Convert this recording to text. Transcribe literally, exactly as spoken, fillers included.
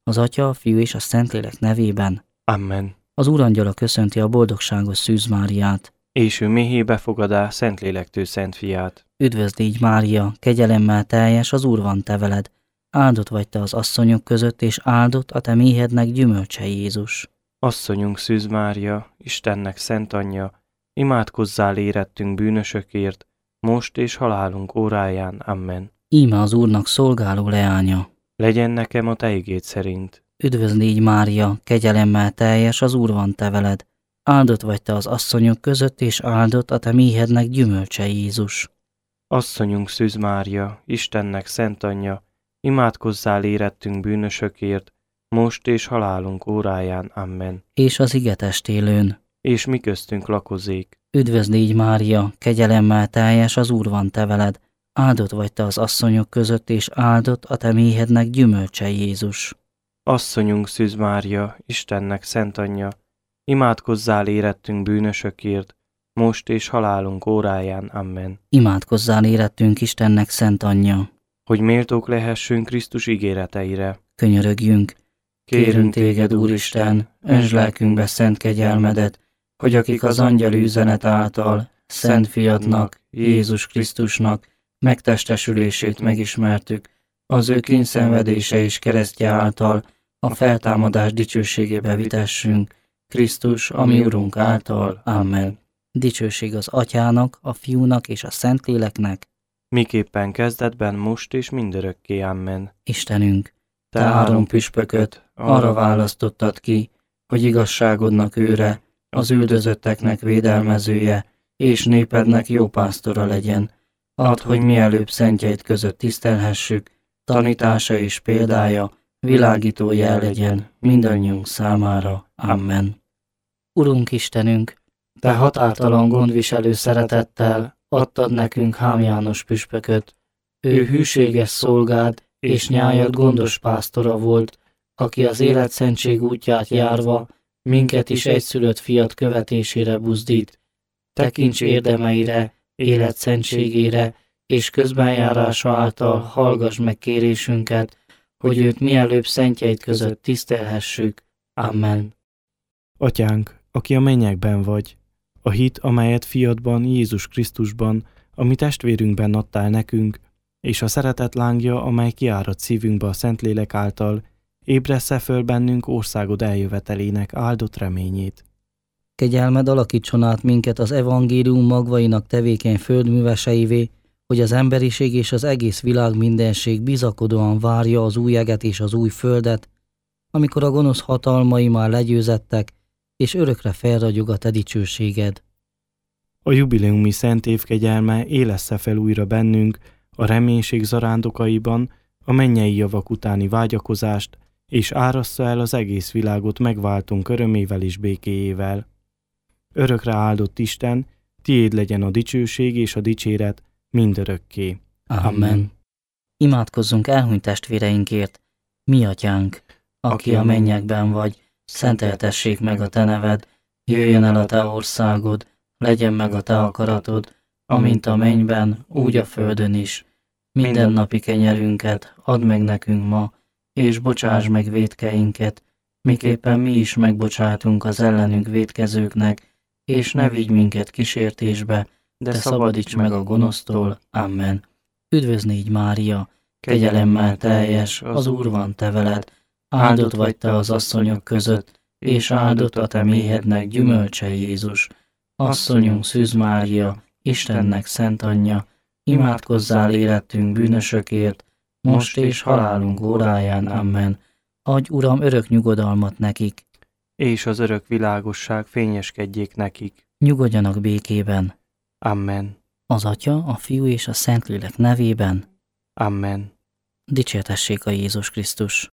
Az Atya, a Fiú és a Szentlélek nevében. Amen. Az Úrangyala köszönti a boldogságos Szűz Máriát. És ő méhébe fogadá Szentlélektől Szent Fiát. Üdvözlégy Mária, kegyelemmel teljes, az Úr van te veled. Áldott vagy te az asszonyok között, és áldott a te méhednek gyümölcse Jézus. Asszonyunk Szűz Mária, Istennek szent anyja, imádkozzál érettünk bűnösökért, most és halálunk óráján. Amen. Íme az Úrnak szolgáló leánya. Legyen nekem a te igéd szerint. Üdvözlégy Mária, kegyelemmel teljes, az Úr van te veled. Áldott vagy te az asszonyok között, és áldott a te méhednek gyümölcse Jézus. Asszonyunk Szűz Mária, Istennek szent anyja, imádkozzál érettünk bűnösökért, most és halálunk óráján. Amen. És az ige testélőn. És mi köztünk lakozék. Üdvözlégy Mária, kegyelemmel teljes, az Úr van te veled. Áldott vagy te az asszonyok között, és áldott a te méhednek gyümölcse Jézus. Asszonyunk Szűz Mária, Istennek szent anyja, imádkozzál érettünk bűnösökért, most és halálunk óráján. Amen. Imádkozzál érettünk Istennek szent anyja. Hogy méltók lehessünk Krisztus ígéreteire. Könyörögjünk. Kérünk téged, Úristen, öntsd lelkünkbe szent kegyelmedet, hogy akik az angyali üzenet által Szent Fiadnak, Jézus Krisztusnak megtestesülését megismertük, az ő kényszenvedése és keresztje által a feltámadás dicsőségébe vitessünk, Krisztus, a mi Urunk által. Amen. Dicsőség az Atyának, a Fiúnak és a Szentléleknek, Miképpen kezdetben, most és mindörökké. Amen. Istenünk, te három püspököt arra választottad ki, hogy igazságodnak őre, az üldözötteknek védelmezője, és népednek jó pásztora legyen. Add, hogy mielőbb szentjeid között tisztelhessük, tanítása és példája világító jel legyen mindannyiunk számára. Amen. Urunk Istenünk, te határtalan gondviselő szeretettel adtad nekünk Hám János püspököt. Ő hűséges szolgád és nyájad gondos pásztora volt, aki az életszentség útját járva minket is egyszülött fiat követésére buzdít. Tekints érdemeire, életszentségére, és közbenjárása által hallgass meg kérésünket, hogy őt mielőbb szentjeid között tisztelhessük. Amen. Atyánk, aki a mennyekben vagy, a hit, amelyet fiadban, Jézus Krisztusban, a mi testvérünkben adtál nekünk, és a szeretet lángja, amely kiárad szívünkbe a Szentlélek által, ébressze föl bennünk országod eljövetelének áldott reményét. Kegyelmed alakítson át minket az evangélium magvainak tevékeny földműveseivé, hogy az emberiség és az egész világ mindenség bizakodóan várja az új eget és az új földet, amikor a gonosz hatalmai már legyőzettek, és örökre felragyog a te dicsőséged. A jubileumi szent év kegyelme élessze fel újra bennünk a reménység zarándokaiban a mennyei javak utáni vágyakozást, és árassza el az egész világot megváltunk örömével és békéjével. Örökre áldott Isten, tiéd legyen a dicsőség és a dicséret mindörökké. Amen. Imádkozzunk elhunyt testvéreinkért. Mi Atyánk, aki a mennyekben vagy, szenteltessék meg a te neved, jöjjön el a te országod, legyen meg a te akaratod, amint a mennyben, úgy a földön is. Mindennapi kenyerünket add meg nekünk ma, és bocsáss meg vétkeinket, miképpen mi is megbocsátunk az ellenünk vétkezőknek, és ne vigy minket kísértésbe, de szabadíts meg a gonosztól. Amen. Üdvözlégy Mária, kegyelemmel teljes, az Úr van te veled, áldott vagy te az asszonyok között, és áldott a te méhednek gyümölcse Jézus. Asszonyunk Szűz Mária, Istennek szent anyja, imádkozzál érettünk bűnösökért, most és halálunk óráján. Amen. Adj, Uram, örök nyugodalmat nekik, És az örök világosság fényeskedjék nekik. nyugodjanak békében. Amen. Az Atya, a Fiú és a Szentlélek nevében. Amen. Dicsértessék a Jézus Krisztus.